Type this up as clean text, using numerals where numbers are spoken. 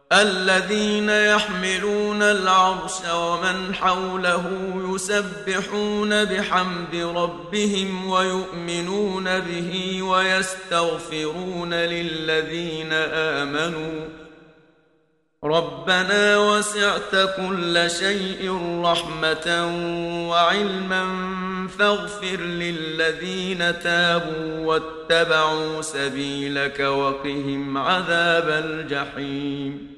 الذين يحملون العرش ومن حوله يسبحون بحمد ربهم ويؤمنون به ويستغفرون للذين آمنوا ربنا وسعت كل شيء رحمة وعلما فاغفر للذين تابوا واتبعوا سبيلك وقهم عذاب الجحيم